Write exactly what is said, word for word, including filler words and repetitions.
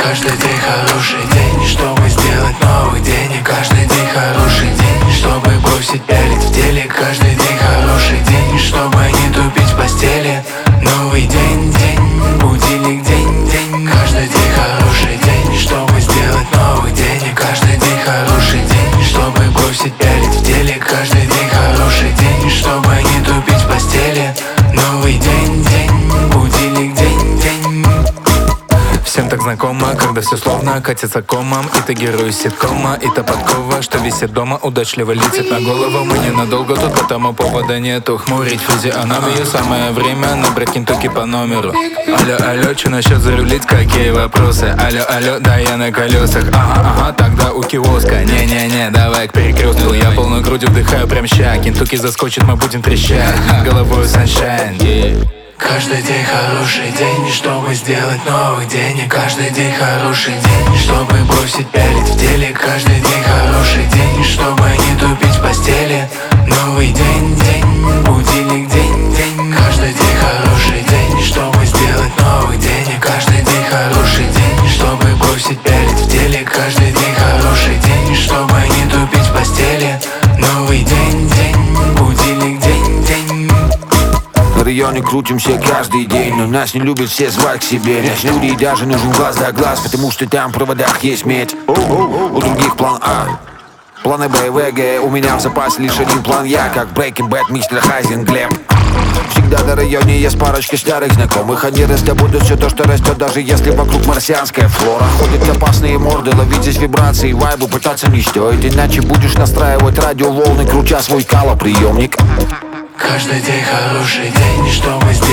Каждый день хороший день, чтобы сделать новый день. И каждый день хороший день, чтобы бросить пялить в теле. Каждый день хороший день, чтобы не тупить в постели. Новый день, день, будильник, день, день. Каждый день хороший день, чтобы сделать новый день. И каждый день хороший день, чтобы бросить пялить в теле. Каждый день хороший день, чтобы не тупить в постели. Новый день, день, будильник, день, день. Всем так знакомо, когда все словно катится комом. И ты герой ситкома, и та подкова, что висит дома, удачливо летит на голову. Мы ненадолго тут, потому повода нету хмурить физиономию. Самое время набрать кентуки по номеру. Алло, алло, че насчет зарулить, какие вопросы? Алло, алло, да я на колесах. Ага, ага, тогда у киоска. Не-не-не, давай к перекрестку. Я полной грудью вдыхаю прям ща. Кентуки заскочит, мы будем трещать. Над головой саншайн, yeah. Каждый день хороший день, чтобы сделать новый день. И каждый день хороший день, чтобы бросить пялить в теле. Каждый день хороший день, чтобы не тупить в постели. Новый день, день, будильник, день, день. Каждый день хороший день, чтобы сделать новый день. И каждый день хороший день, чтобы бросить пялить в теле. Каждый день хороший день, чтобы не тупить в постели. Новый день, день, будильник, день, день. В районе крутимся каждый день, но нас не любят все звать к себе. Для студии даже нужен глаз да глаз, потому что там в проводах есть медь. У других план А, планы Б, В, Г. У меня в запасе лишь один план Я, как Breaking Bad, мистер Хайзенглеб. Всегда на районе есть парочка старых знакомых. Они раздобудут все то, что растет, даже если вокруг марсианская флора. Ходят опасные морды, ловить здесь вибрации, вайбы пытаться не стоит. Иначе будешь настраивать радиоволны, крутя свой калоприемник. Каждый день хороший день, чтобы сделать